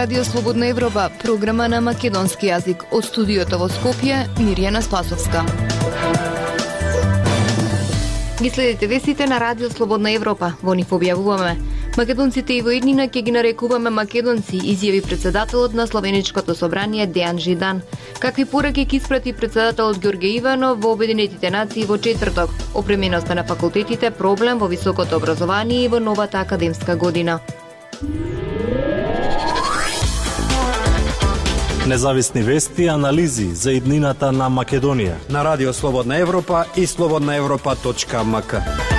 Радио Слободна Европа, програма на македонски јазик. Од студиото во Скопје, Мирјана Спасовска. Ги следите вестите на Радио Слободна Европа. Во нив објавуваме: македонците и во иднина ќе ги нарекуваме македонци, изјави председателот на Словеничкото собрание Дејан Жидан. Какви пораки ќе испрати председателот Ѓорѓе Иванов во Обединетите нации во четврток? Опременоста на факултетите, проблем во високото образование и во новата академска година. Независни вести и анализи за иднината на Македонија на Радио Слободна Европа и slobodnaevropa.mk.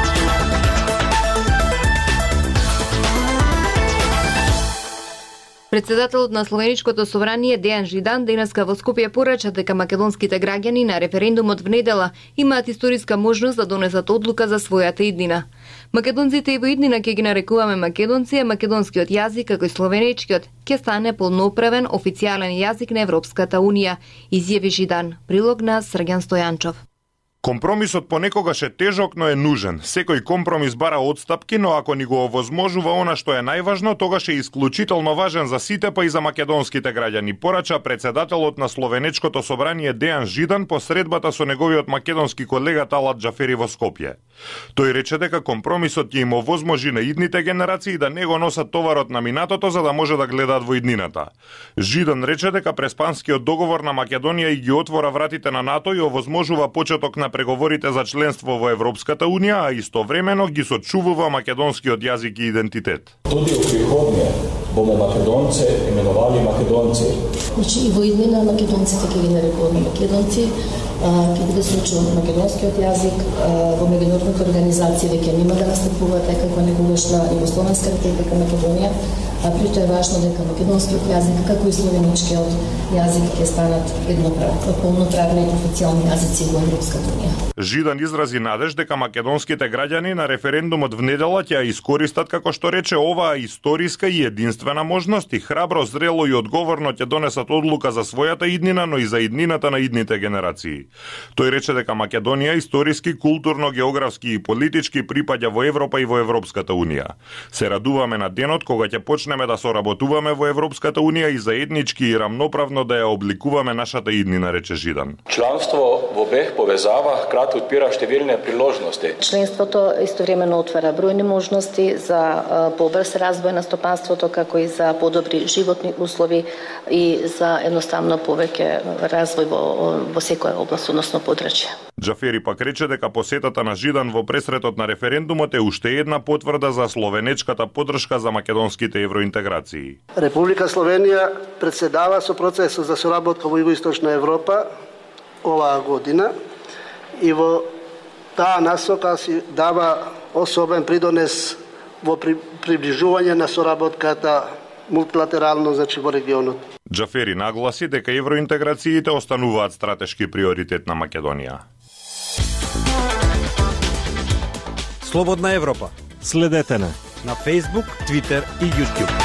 Председателот на Словеничкото собрание Дејан Жидан денеска во Скопје порача дека македонските граѓани на референдумот в недела имаат историска можност да донесат одлука за својата иднина. Македонците и во иднина ќе ги нарекуваме македонци, а македонскиот јазик, како и словеничкиот, ќе стане полноправен официјален јазик на Европската унија, изјави Жидан. Прилог на Срѓан Стојанчов. Компромисот понекогаш е тежок, но е нужен. Секој компромис бара отстапки, но ако ни го овозможува она што е најважно, тогаш е исклучително важен за сите, па и за македонските граѓани, порача председателот на Словеничкото собрание Дејан Жидан по средбата со неговиот македонски колега Талат Џафери во Скопје. Тој рече дека компромисот ќе им овозможи на идните генерации да не го носат товарот на минатото за да може да гледаат во иднината. Жидан рече дека Преспанскиот договор на Македонија и ги отвора вратите на НАТО и овозможува почеток на преговорите за членство во Европската унија, а истовремено ги сочувува македонскиот јазик и идентитет. Туди у приходње боме македонце именували македонци. Значи и во иднина македонците ќе ги нарекуваме македонци, ќе биде сочуван македонскиот јазик во меѓународните организации веќе нема да настапуваат како некогашна Југословенска република Македонија, а прито е важно дека македонскиот јазик како и словеничкиот јазик ќе станат полноправни официјални јазици во Европската унија. Жидан изрази надеж дека македонските граѓани на референдумот в недела ќе ја искористат, како што рече, оваа историска и единствена можност и храбро, зрело и одговорно ќе донесат одлука за својата иднина, но и за иднината на идните генерации. Тој рече дека Македонија историски, културно, географски и политички припаѓа во Европа и во Европската унија. Се радуваме на денот кога ќе почнеме да соработуваме во Европската унија и заеднички и рамноправно да ја обликуваме нашата иднина, рече Жидан. Членство во БЕХ повезава, крат отпира штевилни приложности. Членството истовремено отвара бројни можности за побрз развој на стопанството, како и за подобри животни услови и за едноставно повеќе развој во секоја област, односно подрачје. Џафери пак рече дека посетата на Жидан во пресретот на референдумот е уште една потврда за словенечката поддршка за македонските евроинтеграции. Република Словенија председава со процесот за соработка во Југоисточна Европа оваа година и во таа насока си дава особен придонес во приближување на соработката мултилатерално, значи во регионот. Џафери нагласи дека евроинтеграциите остануваат стратешки приоритет на Македонија. Слободна Европа. Следете на Facebook, Twitter и YouTube.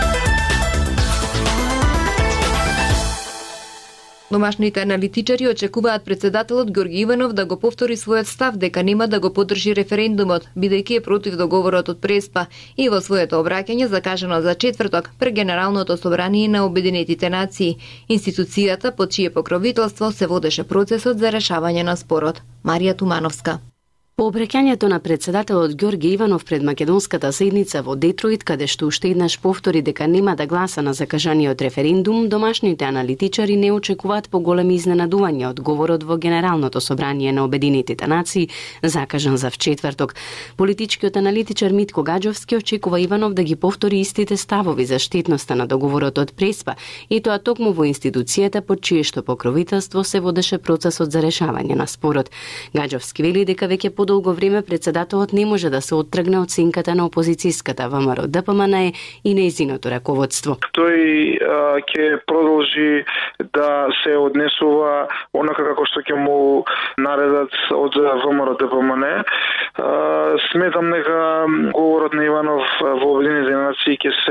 Домашните аналитичари очекуваат председателот Ѓорѓе Иванов да го повтори својот став дека нема да го поддржи референдумот, бидејќи е против договорот од Преспа и во своето обраќање закажано за четврток пред Генералното собрание на Обединетите нации, институцијата под чие покровителство се водеше процесот за решавање на спорот. Марија Тумановска. По обраќањето на председателот Ѓорѓе Иванов пред македонската седница во Детройт, каде што уште еднаш повтори дека нема да гласа на закажаниот референдум, домашните аналитичари не очекуваат поголеми изненадувања од говорот во Генералното собрание на Обединетите нации, закажан за вчетврток. Политичкиот аналитичар Митко Гаџовски очекува Иванов да ги повтори истите ставови за штетноста на договорот од Преспа, и тоа токму во институцијата под чие што покровителство се водеше процесот за решавање на спорот. Гаџовски вели дека веќе долго време председателот не може да се оттргне од сенката на опозицијската ВМРО ДПМН и нејзиното раководство. Тој ќе продолжи да се однесува онака како што ќе му наредат од ВМРО ДПМН. Сметам дека говорот на Иванов во Обединетите нации ќе се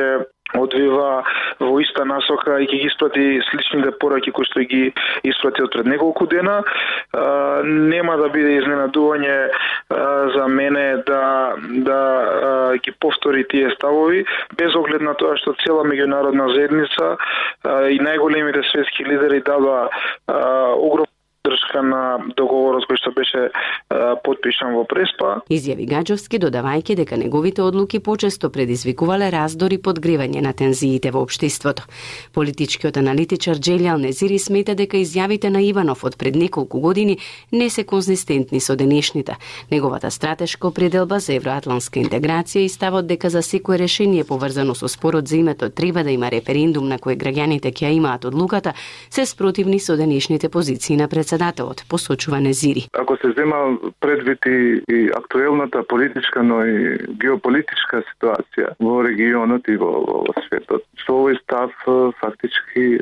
одвива во иста насока и ќе ги испрати сличните пораки кои што ги испрати од пред неколку дена. Нема да биде изненадување за мене да ги повтори тие ставови, без оглед на тоа што цела меѓународна заедница и најголемите светски лидери дава огромна држка на договорот кој што беше потпишан во Преспа. Изјави Гаџовски, додавајќи дека неговите одлуки почесто предизвикувале раздори и подгревање на тензиите во општеството. Политичкиот аналитичар Джелјал Незири смета дека изјавите на Иванов од пред неколку години не се конзистентни со денешните. Неговата стратешка определба за евроатлантска интеграција и ставот дека за секое решение поврзано со спорот за името треба да има референдум на кој граѓаните ќе имаат одлуката, се спротивни со денешните позиции на председателот, посочува Незири. Ако се зема предвид и актуелната политичка, но и геополитичка ситуација во регионот и во светот, со овој став фактички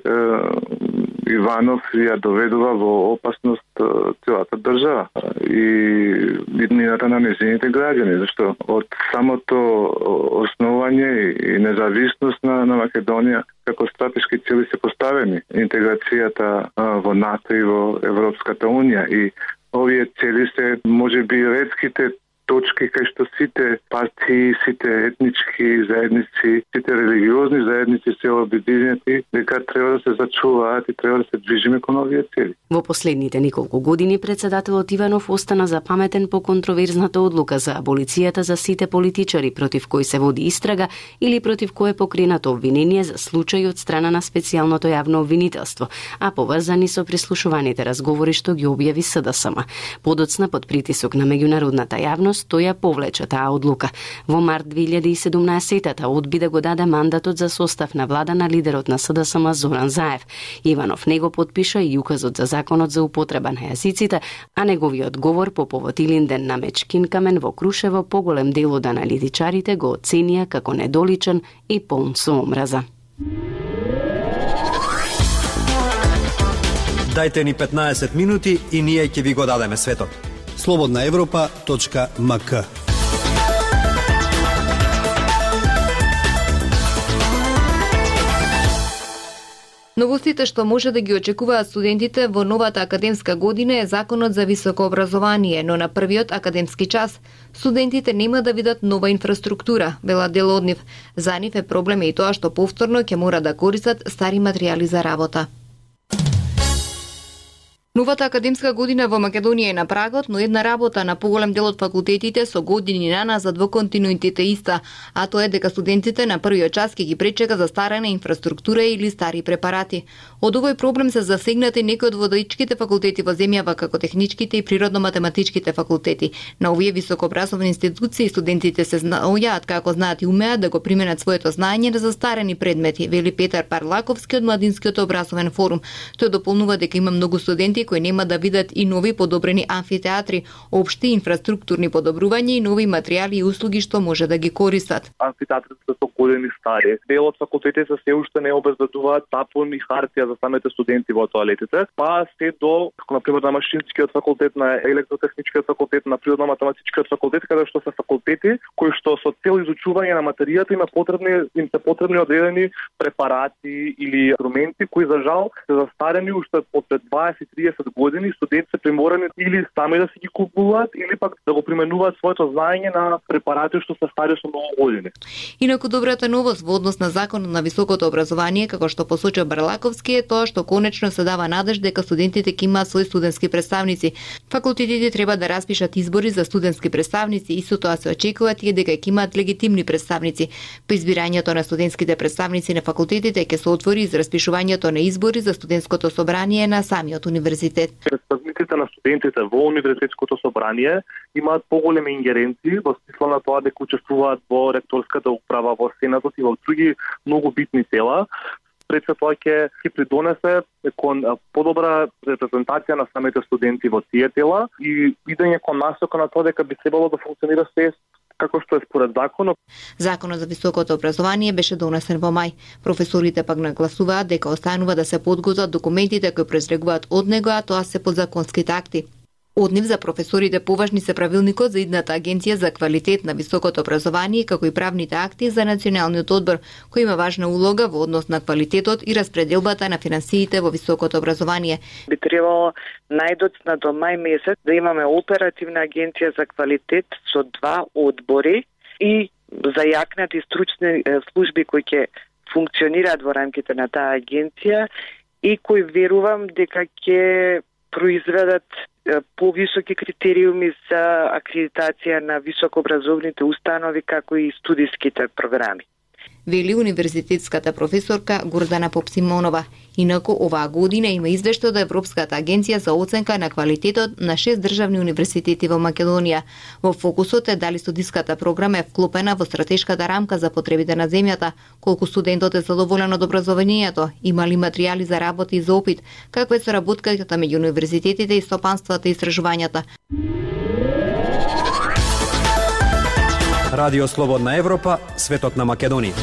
Иванов ја доведува во опасност целата држава и иднината на нејзините граѓани, зашто од самото основање и независност на Македонија како стратешки цели се поставени интеграцијата во НАТО и во Европската Унија и овие цели се можеби ретките точки кај што сите партии, сите етнички заедници, сите религиозни заедници се обединети дека треба да се зачуваат и треба да се движиме кон овие цели. Во последните неколку години председателот Иванов остана запаметен по контроверзната одлука за аболицијата за сите политичари против кои се води истрага или против кој е покренато обвинение за случаи од страна на специјалното јавно обвинителство, а поврзани со прислушуваните разговори што ги објави СДСМ. Подоцна под притисок на меѓународната јавност тој ја повлече таа одлука. Во март 2017-та одби да го даде мандатот за состав на влада на лидерот на СДСМ Зоран Заев. Иванов не го потпиша и указот за законот за употреба на јазиците, а неговиот говор по повод Илинден на Мечкин камен во Крушево поголем дел од аналитичарите го оценија како недоличен и полн со омраза. Дајте ни 15 минути и ние ќе ви го дадеме светот. slobodnaevropa.mk. Новостите што може да ги очекуваат студентите во новата академска година е Законот за високо образование, но на првиот академски час студентите нема да видат нова инфраструктура, велат дел од нив. За нив е проблем и тоа што повторно ќе мора да користат стари материјали за работа. Новата академска година во Македонија е на прагот, но една работа на поголем дел од факултетите со години наназад во континуитет е иста, а тоа е дека студентите на првиот час ќе ги пречека застарена инфраструктура или стари препарати. Од овој проблем се засегнати некои од водичките факултети во земјава, како техничките и природно-математичките факултети. На овие високообразовни институции студентите се наоѓаат како знаат и умеат да го применат своето знаење на застарени предмети, вели Петар Парлаковски од Младинскиот образовен форум. Тој дополнува дека има многу студенти кои нема да видат и нови подобрени амфитеатри, општи инфраструктурни подобрувања и нови материјали и услуги што може да ги користат. Амфитеатрите се години стари. Дел од факултетите се уште не обезбедуваат тапон и хартија за самите студенти во тоалетите, па се до, како например на Машинскиот факултет, на Електротехничкиот факултет, на Природно-математичкиот факултет, каде што се факултети кои што со цел изучување на материјата им се потребни одредени препарати или инструменти кои за жал се застарени уште пред 20-30 години. Студенти се приморани или сами да си ги купуваат или пак да го применуваат своето знаење на препарати што се стари со многу години. Инаку добрата новост во однос на Законот на високото образование, како што посочува Барлаковски, е тоа што конечно се дава надеж дека студентите ќе имаат свои студентски представници. Факултетите треба да распишат избори за студентски представници и со тоа се очекува тие дека ќе имаат легитимни представници. По избирањето на студентските представници на факултетите ќе се отвори за распишувањето на избори за студентското собрание на самиот универзитет. Представниците на студентите во универзитетското собрание имаат поголеми ингеренции во смисла на тоа дека учествуваат во ректорската управа, во сенатот и во други многу битни тела. Пред се тоа ќе придонесе кон подобра репрезентација на самите студенти во тие тела и идење кон насока на тоа дека би требало да функционира се како што е според законот. Законот за високото образование беше донесен во мај. Професорите пак нагласуваат дека останува да се подготват документите кои произлегуваат од него, а тоа се подзаконските акти. Од нив за професорите поважни се правилникот за идната агенција за квалитет на високото образование, како и правните акти за националниот одбор, кој има важна улога во однос на квалитетот и распределбата на финансиите во високото образование. Би требало најдоцна до мај месец да имаме оперативна агенција за квалитет со 2 одбори и зајакнати стручни служби кои ќе функционираат во рамките на таа агенција и кои верувам дека ќе произведат повисоки критериуми за акредитација на високообразовните установи, како и студиските програми. Вели универзитетската професорка Гордана Попсимонова. Инаку оваа година има извештај од Европската агенција за оценка на квалитетот на 6 државни универзитети во Македонија. Во фокусот е дали студиската програма е вклопена во стратешката рамка за потребите на земјата, колку студентот е задоволен од образованието, има ли материјали за работа и за опит, каква е соработката меѓу универзитетите и стопанствата и истражувањата. Радио Слободна Европа, светот на Македонија.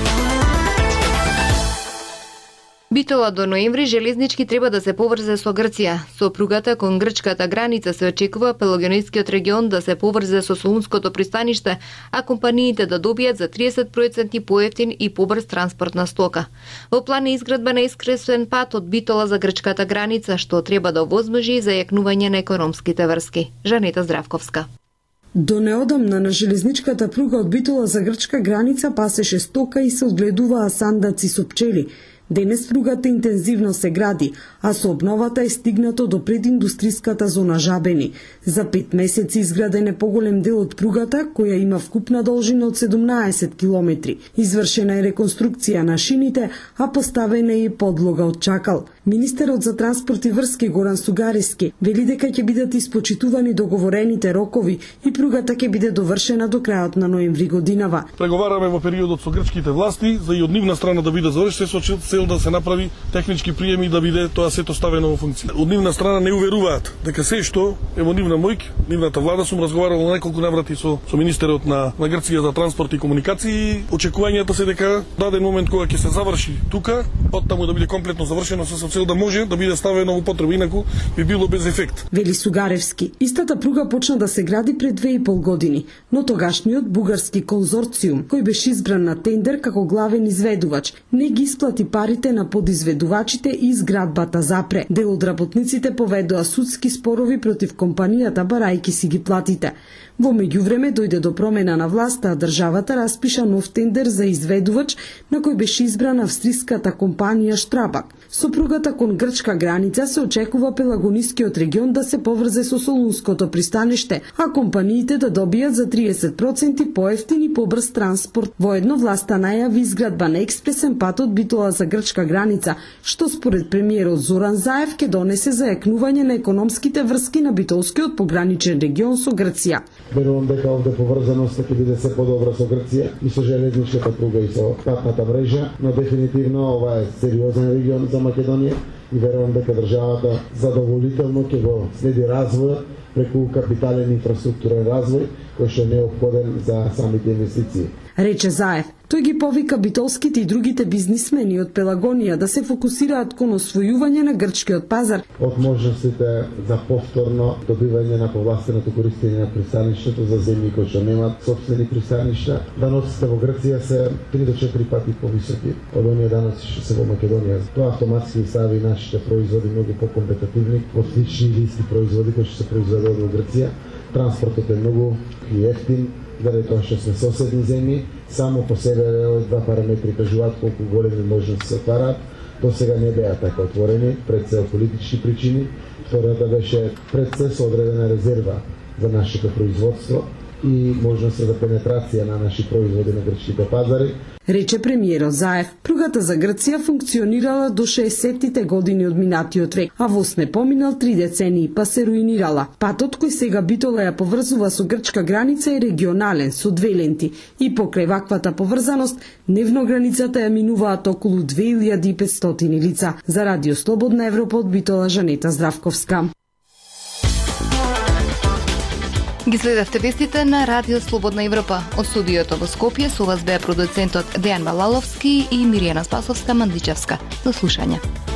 Битола до ноември железнички треба да се поврзе со Грција. Со пругата кон грчката граница се очекува Пелагонискиот регион да се поврзе со Солунското пристаниште, а компаниите да добијат за 30% поевтин и побрз транспорт на стока. Во план е изградба на експресен пат од Битола за грчката граница, што треба да овозможи зајакнување на економските врски. Жанета Здравковска. До неодамна на железничката пруга од Битола за грчка граница пасеше стока и се одгледуваа сандаци со пчели. Денес пругата интензивно се гради, а со обновата е стигнато до прединдустриската зона Жабени. За 5 месеци изграден е поголем дел од пругата, која има вкупна должина од 17 километри. Извршена е реконструкција на шините, а поставена е и подлога од чакал. Министерот за транспорт и врски Горан Сугарески вели дека ќе бидат испочитувани договорените рокови и пругата ќе биде довршена до крајот на ноември годинава. Преговараме во периодот со грчките власти за и од нивна страна да биде завршен со цел да се направи технички приеми да биде тоа сето ставено во функција. Од нивна страна не уверуваат дека се што е во нивна моќ, нивната влада сум разговарал на неколку наврати со министерот на Грција за транспорт и комуникации. Очекувањето се дека даден момент кога ќе се заврши тука, оттаму да биде комплетно завршено со цел да може да биде ставено во потреба, инаку би било без ефект. Вели Сугаревски. Истата пруга почна да се гради пред 2,5 години, но тогашниот бугарски конзорциум, кој беше избран на тендер како главен изведувач, не ги исплати парите на подизведувачите и изградбата запре. Дел од работниците поведоа судски спорови против компанијата барајки си ги платите. Во меѓувреме дојде до промена на власта, а државата распиша нов тендер за изведувач на кој беше избрана австриската компанија Штрабак. Со пругата кон грчка граница се очекува Пелагонискиот регион да се поврзе со Солунското пристаниште, а компаниите да добијат за 30% поевтин и побрз транспорт. Воедно власта најави изградба на експресен пат од Битола за грчка граница, што според премиерот Зоран Заев ќе донесе зајакнување на економските врски на битолскиот пограничен регион со Грција. Верувам дека овде поврзаноста ќе биде се подобра со Грција и со железничката пруга и со патната мрежа, но дефинитивно ова е сериозен регион за Македонија и верувам дека државата задоволително ќе го следи развојот преку капитален инфраструктурен развој кој што е неопходен за самите инвестиции. Рече Заев. Тој ги повика битолските и другите бизнисмени од Пелагонија да се фокусираат кон освојување на грчкиот пазар. Од можностите за повторно добивање на повластеното користење на пристаништето за земји кои што немаат сопствени пристаништа, даноците во Грција се 3 до 4 пати повисоки од оние даноци што се во Македонија. Тоа автоматски стави нашите производи многу покомпетативни од слични или исти производи кои што се произведуваат во Грција. Транспортот е многу ефтин, заради тоа што сме соседни земји, само по себе овие два параметри кажуваат колку големи можности се отвараат. До сега не беа така отворени, пред се од политички причини. Втората беше пред се со одредена резерва за нашето производство и можност за пенетрација на наши производи на грчките пазари. Рече премиерот Заев. Пругата за Грција функционирала до 60-тите години од минатиот век, а воз не поминал 3 децении, па се руинирала. Патот кој сега Битола ја поврзува со грчка граница е регионален, со 2 ленти. И покрај ваквата поврзаност, дневно границата ја минуваат околу 2500 лица. За Радио Слободна Европа од Битола, Жанета Здравковска. Ги следевте вестите на Радио Слободна Европа. Од студиото во Скопје со вас беа продуцентот Дејан Балаловски и Миријана Спасовска-Мандичевска. До слушање.